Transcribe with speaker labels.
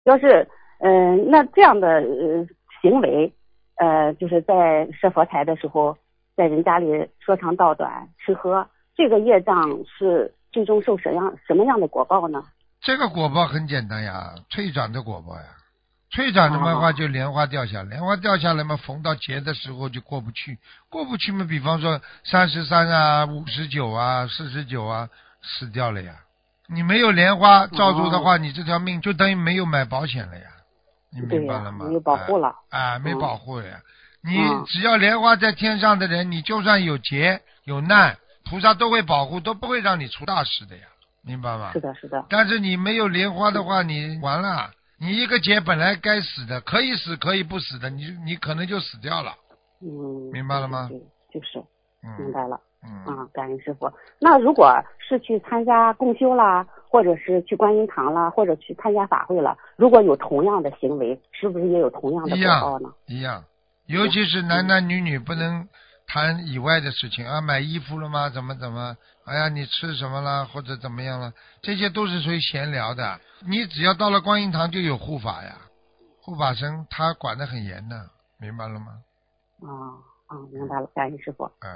Speaker 1: 要是那这样的行为，就是在设佛台的时候，在人家里说长道短吃喝，这个业障是最终受什么样的果报呢？
Speaker 2: 这个果报很简单呀，退转的果报呀。退转的话就莲花掉下来，莲花掉下来嘛，逢到劫的时候就过不去，过不去嘛，比方说33啊、59啊、49啊，死掉了呀。你没有莲花罩住的话，你这条命就等于没有买保险了呀。你明白了吗？
Speaker 1: 没有保护了。
Speaker 2: 没保护呀。你只要莲花在天上的人，你就算有劫有难，菩萨都会保护，都不会让你出大事的呀。明白吗？
Speaker 1: 是的，是的。
Speaker 2: 但是你没有莲花的话，你完了。你一个劫本来该死的，可以死可以不死的，你可能就死掉了。明白了吗？
Speaker 1: 对，就是明白了。感恩师傅。那如果是去参加共修啦，或者是去观音堂啦，或者去参加法会了，如果有同样的行为，是不是也有同样的果报呢？
Speaker 2: 一样，尤其是男男女女不能谈以外的事情啊，买衣服了吗？怎么？哎呀，你吃什么了？或者怎么样了？这些都是属于闲聊的。你只要到了观音堂就有护法呀，护法神他管得很严的，明白了吗？
Speaker 1: 明白了，感恩师傅。